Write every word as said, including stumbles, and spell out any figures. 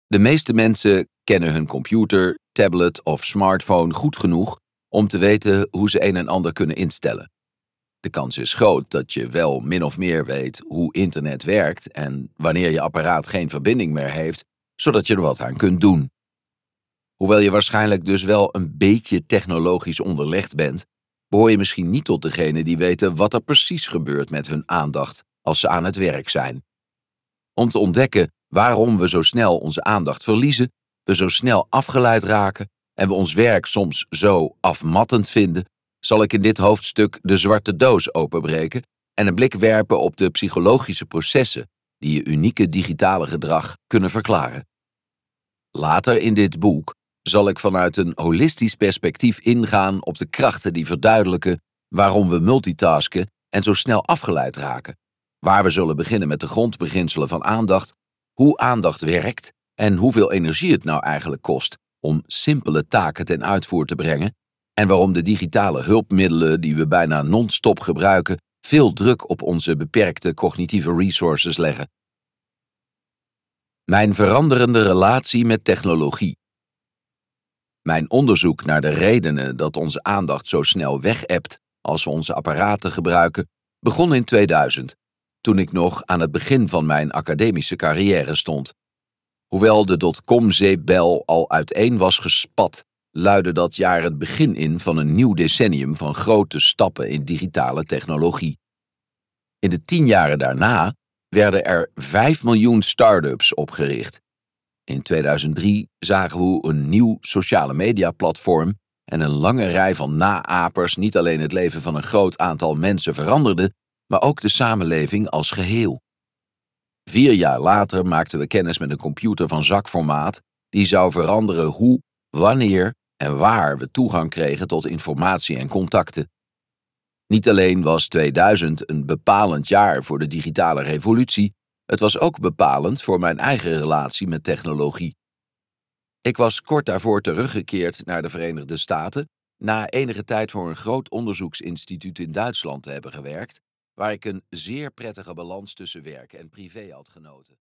De meeste mensen kennen hun computer, tablet of smartphone goed genoeg om te weten hoe ze een en ander kunnen instellen. De kans is groot dat je wel min of meer weet hoe internet werkt en wanneer je apparaat geen verbinding meer heeft, zodat je er wat aan kunt doen. Hoewel je waarschijnlijk dus wel een beetje technologisch onderlegd bent, behoor je misschien niet tot degenen die weten wat er precies gebeurt met hun aandacht als ze aan het werk zijn. Om te ontdekken waarom we zo snel onze aandacht verliezen, we zo snel afgeleid raken en we ons werk soms zo afmattend vinden, zal ik in dit hoofdstuk de zwarte doos openbreken en een blik werpen op de psychologische processen die je unieke digitale gedrag kunnen verklaren. Later in dit boek zal ik vanuit een holistisch perspectief ingaan op de krachten die verduidelijken waarom we multitasken en zo snel afgeleid raken, waar we zullen beginnen met de grondbeginselen van aandacht, hoe aandacht werkt en hoeveel energie het nou eigenlijk kost om simpele taken ten uitvoer te brengen en waarom de digitale hulpmiddelen die we bijna non-stop gebruiken veel druk op onze beperkte cognitieve resources leggen. Mijn veranderende relatie met technologie. Mijn onderzoek naar de redenen dat onze aandacht zo snel weg-ebt als we onze apparaten gebruiken, begon in tweeduizend, toen ik nog aan het begin van mijn academische carrière stond. Hoewel de dotcom-zeepbel al uiteen was gespat, luidde dat jaar het begin in van een nieuw decennium van grote stappen in digitale technologie. In de tien jaren daarna werden er vijf miljoen start-ups opgericht. In tweeduizend drie zagen we hoe een nieuw sociale mediaplatform en een lange rij van naapers niet alleen het leven van een groot aantal mensen veranderden, maar ook de samenleving als geheel. Vier jaar later maakten we kennis met een computer van zakformaat die zou veranderen hoe, wanneer en waar we toegang kregen tot informatie en contacten. Niet alleen was tweeduizend een bepalend jaar voor de digitale revolutie, het was ook bepalend voor mijn eigen relatie met technologie. Ik was kort daarvoor teruggekeerd naar de Verenigde Staten, na enige tijd voor een groot onderzoeksinstituut in Duitsland te hebben gewerkt, waar ik een zeer prettige balans tussen werk en privé had genoten.